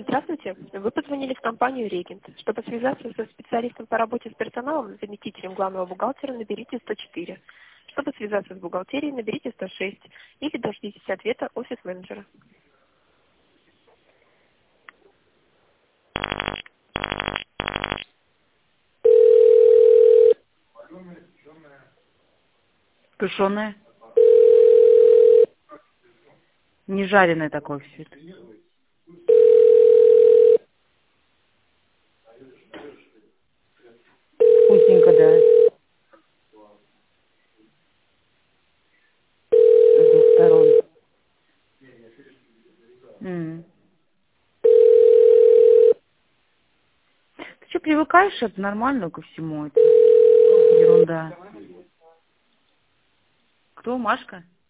Здравствуйте. Вы позвонили в компанию «Регент». Чтобы связаться со специалистом по работе с персоналом, заместителем главного бухгалтера, наберите 104. Чтобы связаться с бухгалтерией, наберите 106. Или дождитесь ответа офис-менеджера. Тушеное. Не жареное такое все. Вкусненько, да. С двух сторон. М. Ты что, привыкаешь? Это нормально ко всему. Это ерунда. Кто, Машка?